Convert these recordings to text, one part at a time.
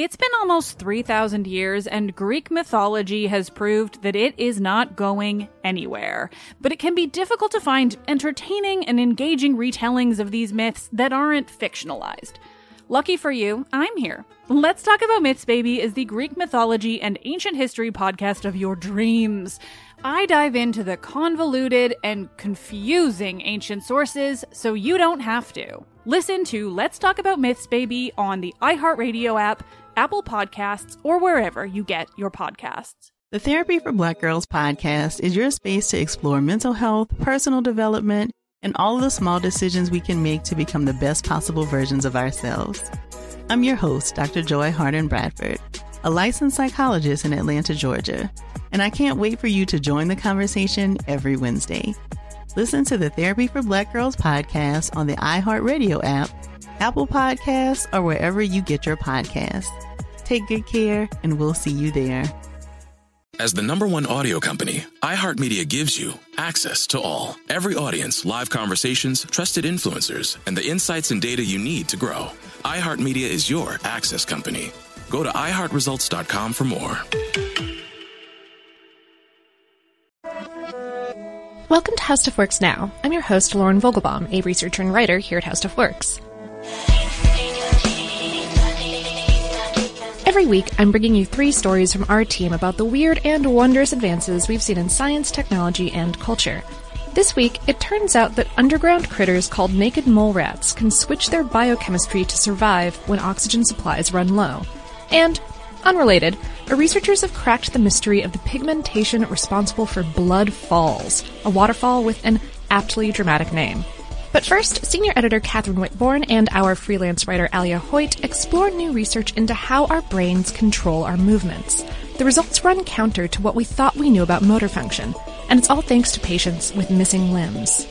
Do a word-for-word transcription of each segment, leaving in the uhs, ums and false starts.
It's been almost three thousand years, and Greek mythology has proved that it is not going anywhere. But it can be difficult to find entertaining and engaging retellings of these myths that aren't fictionalized. Lucky for you, I'm here. Let's Talk About Myths, Baby is the Greek mythology and ancient history podcast of your dreams. I dive into the convoluted and confusing ancient sources so you don't have to. Listen to Let's Talk About Myths, Baby on the iHeartRadio app, Apple Podcasts, or wherever you get your podcasts. The Therapy for Black Girls podcast is your space to explore mental health, personal development, and all of the small decisions we can make to become the best possible versions of ourselves. I'm your host, Doctor Joy Harden Bradford, a licensed psychologist in Atlanta, Georgia, and I can't wait for you to join the conversation every Wednesday. Listen to the Therapy for Black Girls podcast on the iHeartRadio app, Apple Podcasts, or wherever you get your podcasts. Take good care, and we'll see you there. As the number one audio company, iHeartMedia gives you access to all. Every audience, live conversations, trusted influencers, and the insights and data you need to grow. iHeartMedia is your access company. Go to i heart results dot com for more. Welcome to How Stuff Works Now. I'm your host, Lauren Vogelbaum, a researcher and writer here at How Stuff Works. Every week, I'm bringing you three stories from our team about the weird and wondrous advances we've seen in science, technology, and culture. This week, it turns out that underground critters called naked mole rats can switch their biochemistry to survive when oxygen supplies run low. And, unrelated, our researchers have cracked the mystery of the pigmentation responsible for blood falls, a waterfall with an aptly dramatic name. But first, senior editor Catherine Whitborn and our freelance writer Alia Hoyt explore new research into how our brains control our movements. The results run counter to what we thought we knew about motor function, and it's all thanks to patients with missing limbs.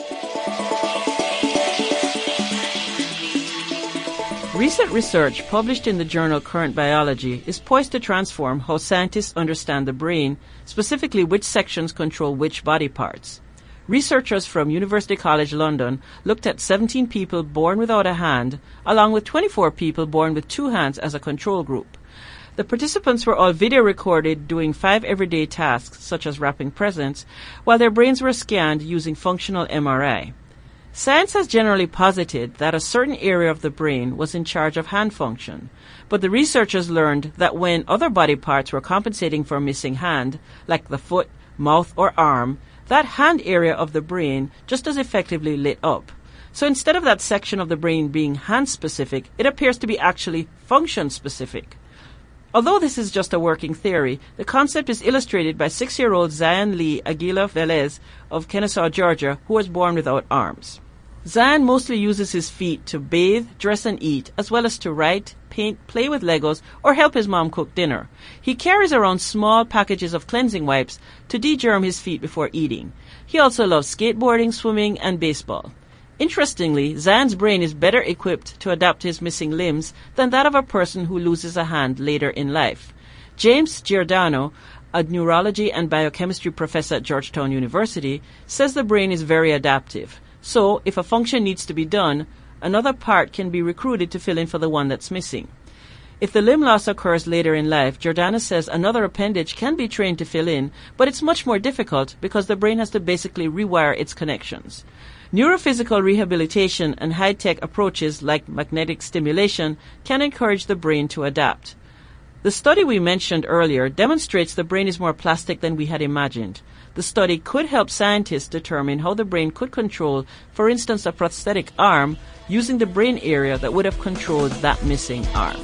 Recent research published in the journal Current Biology is poised to transform how scientists understand the brain, specifically which sections control which body parts. Researchers from University College London looked at seventeen people born without a hand, along with twenty-four people born with two hands as a control group. The participants were all video recorded doing five everyday tasks, such as wrapping presents, while their brains were scanned using functional M R I. Science has generally posited that a certain area of the brain was in charge of hand function, but the researchers learned that when other body parts were compensating for a missing hand, like the foot, mouth, or arm, that hand area of the brain just as effectively lit up. So instead of that section of the brain being hand-specific, it appears to be actually function-specific. Although this is just a working theory, the concept is illustrated by six-year-old Zion Lee Aguila Velez of Kennesaw, Georgia, who was born without arms. Zion mostly uses his feet to bathe, dress, and eat, as well as to write, paint, play with Legos, or help his mom cook dinner. He carries around small packages of cleansing wipes to de-germ his feet before eating. He also loves skateboarding, swimming, and baseball. Interestingly, Zion's brain is better equipped to adapt to his missing limbs than that of a person who loses a hand later in life. James Giordano, a neurology and biochemistry professor at Georgetown University, says the brain is very adaptive. So, if a function needs to be done, another part can be recruited to fill in for the one that's missing. If the limb loss occurs later in life, Giordano says another appendage can be trained to fill in, but it's much more difficult because the brain has to basically rewire its connections. Neurophysical rehabilitation and high-tech approaches like magnetic stimulation can encourage the brain to adapt. The study we mentioned earlier demonstrates the brain is more plastic than we had imagined. The study could help scientists determine how the brain could control, for instance, a prosthetic arm using the brain area that would have controlled that missing arm.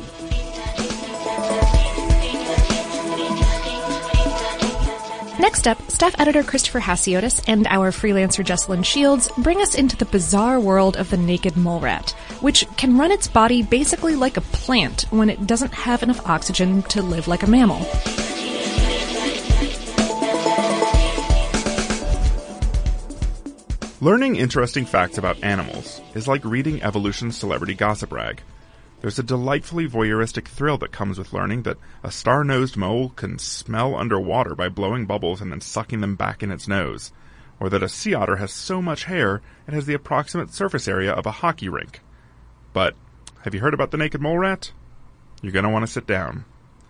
Next up, staff editor Christopher Hasiotis and our freelancer Jessalyn Shields bring us into the bizarre world of the naked mole rat, which can run its body basically like a plant when it doesn't have enough oxygen to live like a mammal. Learning interesting facts about animals is like reading evolution's celebrity gossip rag. There's a delightfully voyeuristic thrill that comes with learning that a star-nosed mole can smell underwater by blowing bubbles and then sucking them back in its nose, or that a sea otter has so much hair it has the approximate surface area of a hockey rink. But have you heard about the naked mole rat? You're going to want to sit down.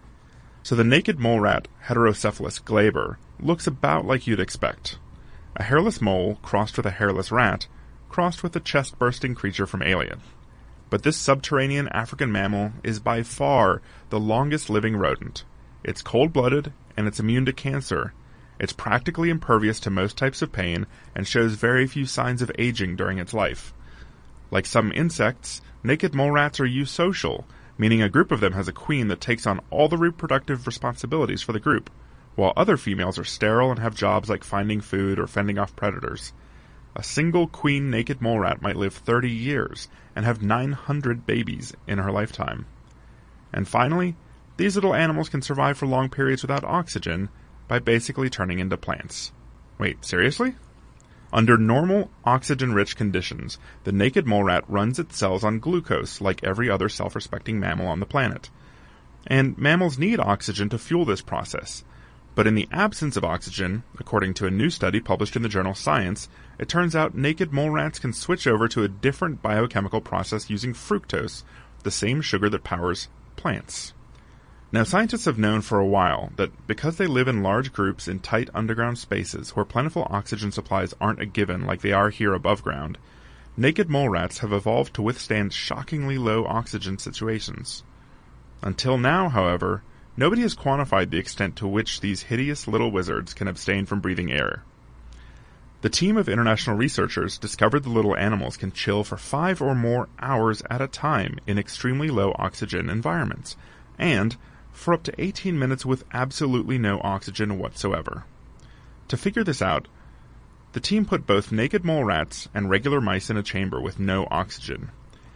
So the naked mole rat, Heterocephalus glaber, looks about like you'd expect. A hairless mole crossed with a hairless rat, crossed with a chest-bursting creature from Alien. But this subterranean African mammal is by far the longest living rodent. It's cold-blooded, and it's immune to cancer. It's practically impervious to most types of pain, and shows very few signs of aging during its life. Like some insects, naked mole rats are eusocial, meaning a group of them has a queen that takes on all the reproductive responsibilities for the group, while other females are sterile and have jobs like finding food or fending off predators. A single queen naked mole rat might live thirty years and have nine hundred babies in her lifetime. And finally, these little animals can survive for long periods without oxygen by basically turning into plants. Wait, seriously? Under normal, oxygen-rich conditions, the naked mole rat runs its cells on glucose like every other self-respecting mammal on the planet. And mammals need oxygen to fuel this process. But in the absence of oxygen, according to a new study published in the journal Science, it turns out naked mole rats can switch over to a different biochemical process using fructose, the same sugar that powers plants. Now, scientists have known for a while that because they live in large groups in tight underground spaces where plentiful oxygen supplies aren't a given like they are here above ground, naked mole rats have evolved to withstand shockingly low oxygen situations. Until now, however, nobody has quantified the extent to which these hideous little wizards can abstain from breathing air. The team of international researchers discovered the little animals can chill for five or more hours at a time in extremely low oxygen environments, and for up to eighteen minutes with absolutely no oxygen whatsoever. To figure this out, the team put both naked mole rats and regular mice in a chamber with no oxygen.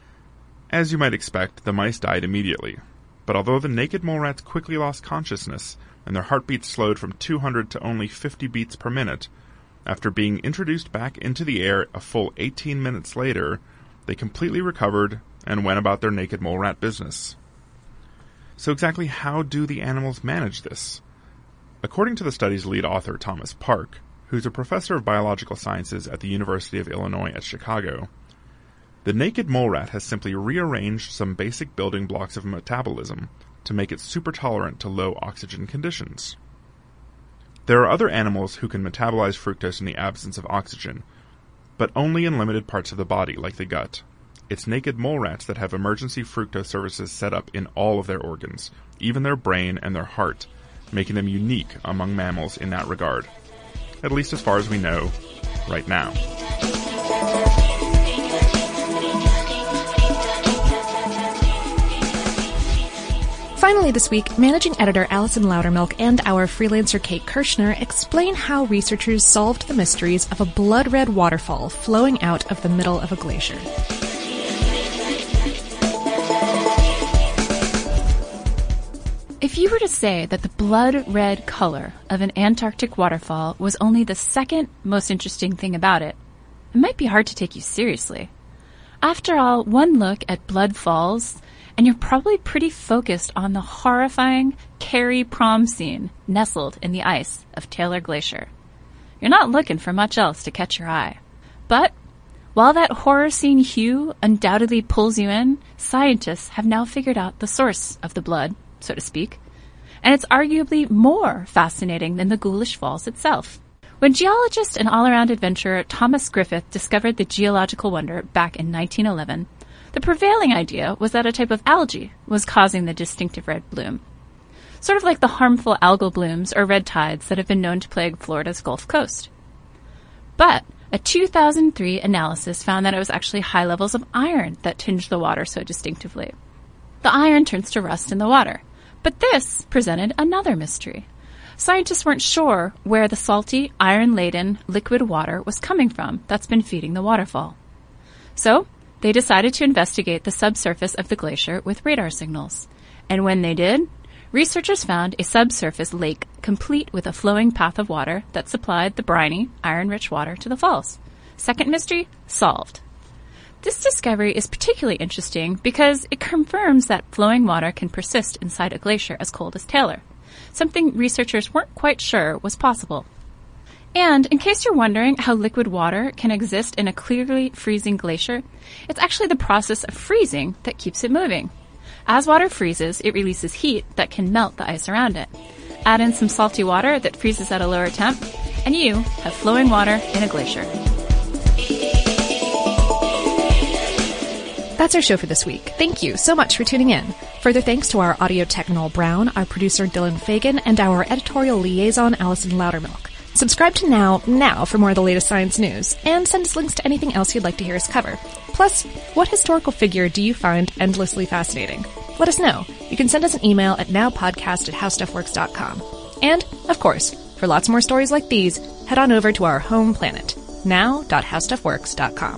As you might expect, the mice died immediately. But although the naked mole rats quickly lost consciousness and their heartbeats slowed from two hundred to only fifty beats per minute, after being introduced back into the air a full eighteen minutes later, they completely recovered and went about their naked mole rat business. So exactly how do the animals manage this? According to the study's lead author, Thomas Park, who's a professor of biological sciences at the University of Illinois at Chicago, the naked mole rat has simply rearranged some basic building blocks of metabolism to make it super tolerant to low oxygen conditions. There are other animals who can metabolize fructose in the absence of oxygen, but only in limited parts of the body, like the gut. It's naked mole rats that have emergency fructose services set up in all of their organs, even their brain and their heart, making them unique among mammals in that regard. At least as far as we know right now. Finally this week, managing editor Allison Loudermilk and our freelancer Kate Kirschner explain how researchers solved the mysteries of a blood-red waterfall flowing out of the middle of a glacier. If you were to say that the blood-red color of an Antarctic waterfall was only the second most interesting thing about it, it might be hard to take you seriously. After all, one look at blood falls, and you're probably pretty focused on the horrifying Carrie prom scene nestled in the ice of Taylor Glacier. You're not looking for much else to catch your eye. But while that horror scene hue undoubtedly pulls you in, scientists have now figured out the source of the blood, so to speak, and it's arguably more fascinating than the ghoulish falls itself. When geologist and all-around adventurer Thomas Griffith discovered the geological wonder back in nineteen eleven, the prevailing idea was that a type of algae was causing the distinctive red bloom, sort of like the harmful algal blooms or red tides that have been known to plague Florida's Gulf Coast. But a two thousand three analysis found that it was actually high levels of iron that tinged the water so distinctively. The iron turns to rust in the water, but this presented another mystery. Scientists weren't sure where the salty, iron-laden liquid water was coming from that's been feeding the waterfall. So they decided to investigate the subsurface of the glacier with radar signals. And when they did, researchers found a subsurface lake complete with a flowing path of water that supplied the briny, iron-rich water to the falls. Second mystery solved. This discovery is particularly interesting because it confirms that flowing water can persist inside a glacier as cold as Taylor, something researchers weren't quite sure was possible. And in case you're wondering how liquid water can exist in a clearly freezing glacier, it's actually the process of freezing that keeps it moving. As water freezes, it releases heat that can melt the ice around it. Add in some salty water that freezes at a lower temp, and you have flowing water in a glacier. That's our show for this week. Thank you so much for tuning in. Further thanks to our audio tech Noel Brown, our producer Dylan Fagan, and our editorial liaison Allison Loudermilk. Subscribe to Now now for more of the latest science news, and send us links to anything else you'd like to hear us cover. Plus, what historical figure do you find endlessly fascinating? Let us know. You can send us an email at nowpodcast at howstuffworks dot com. And, of course, for lots more stories like these, head on over to our home planet, now dot howstuffworks dot com.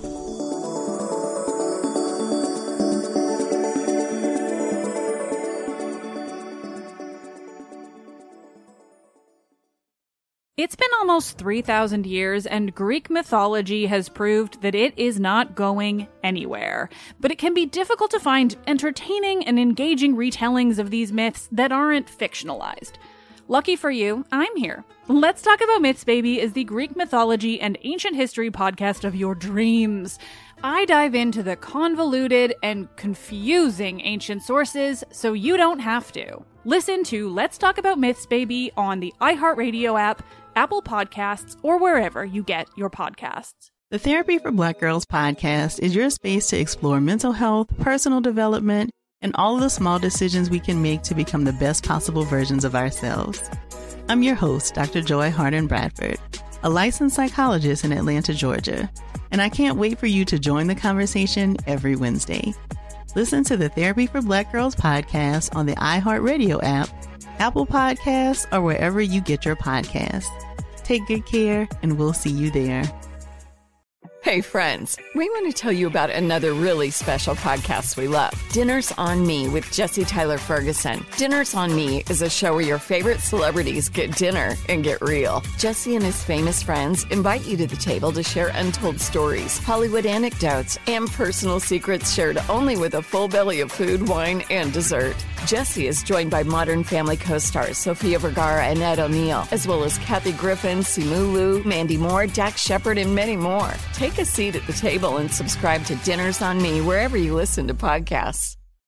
It's been almost three thousand years, and Greek mythology has proved that it is not going anywhere. But it can be difficult to find entertaining and engaging retellings of these myths that aren't fictionalized. Lucky for you, I'm here. Let's Talk About Myths, Baby is the Greek mythology and ancient history podcast of your dreams. I dive into the convoluted and confusing ancient sources so you don't have to. Listen to Let's Talk About Myths, Baby on the iHeartRadio app, Apple Podcasts, or wherever you get your podcasts. The Therapy for Black Girls podcast is your space to explore mental health, personal development, and all of the small decisions we can make to become the best possible versions of ourselves. I'm your host, Doctor Joy Harden Bradford, a licensed psychologist in Atlanta, Georgia, and I can't wait for you to join the conversation every Wednesday. Listen to the Therapy for Black Girls podcast on the iHeartRadio app, Apple Podcasts, or wherever you get your podcasts. Take good care, and we'll see you there. Hey, friends, we want to tell you about another really special podcast we love, Dinners on Me with Jesse Tyler Ferguson. Dinners on Me is a show where your favorite celebrities get dinner and get real. Jesse and his famous friends invite you to the table to share untold stories, Hollywood anecdotes, and personal secrets shared only with a full belly of food, wine, and dessert. Jesse is joined by Modern Family co-stars Sofia Vergara and Ed O'Neill, as well as Kathy Griffin, Simu Liu, Mandy Moore, Dax Shepard, and many more. Take a seat at the table and subscribe to Dinners on Me wherever you listen to podcasts.